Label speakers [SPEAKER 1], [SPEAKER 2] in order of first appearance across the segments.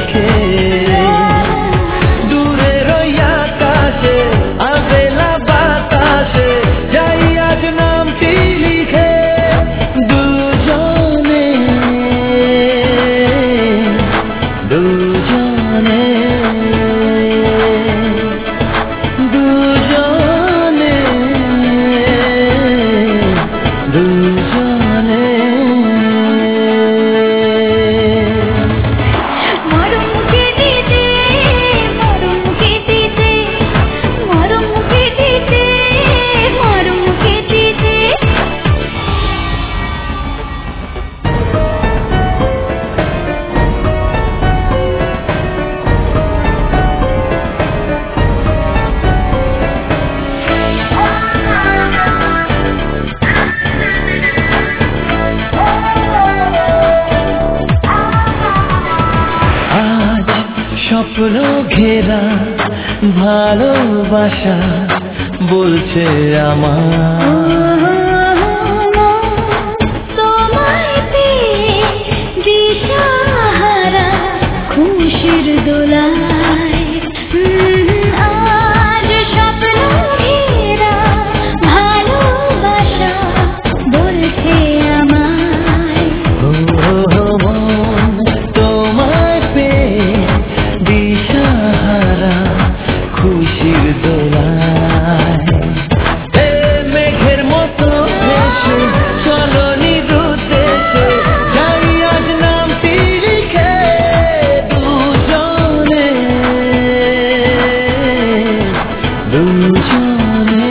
[SPEAKER 1] রেখে দূরের ওই আকাশে আবেলা বাতাসে যাই আজ নামটি লিখে দুজনে দুজনে দুজনে দুজনে স্বপ্ন ঘেরা ভালোবাসা বলছে আমার
[SPEAKER 2] তোমায় পেয়ে দিশাহারা খুশির দোলায় আজ স্বপ্ন ঘেরা ভালোবাসা বলছে আমায়
[SPEAKER 1] তোমায় পেয়ে দিশাহারা খুশির দোলায় মেঘের মতো ভেসে চলো নিরুদ্দেশে যাই আজ নামটি লিখে দুজনে দুজনে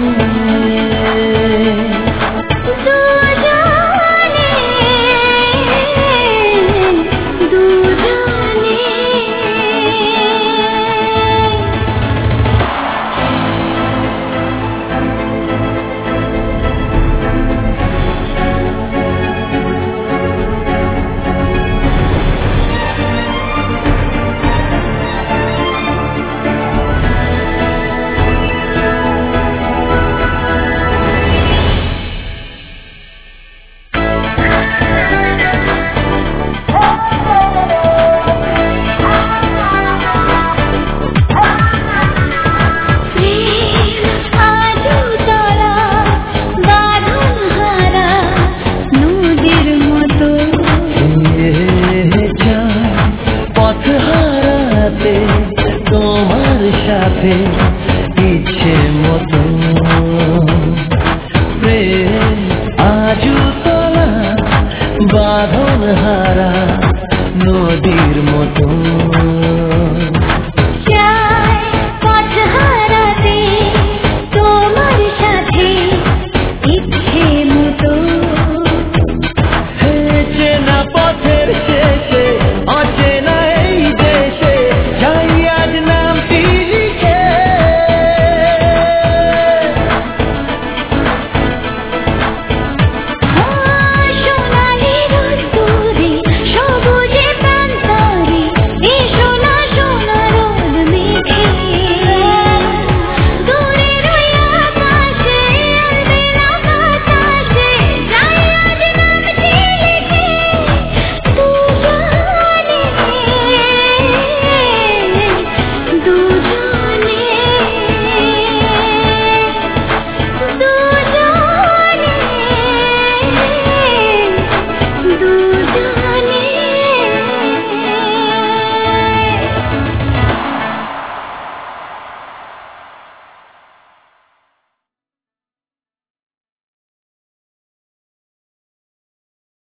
[SPEAKER 1] তোমার সাথে ইচ্ছে মতো প্রেম আজু তোলা বাঁধন হারা নদীর মতো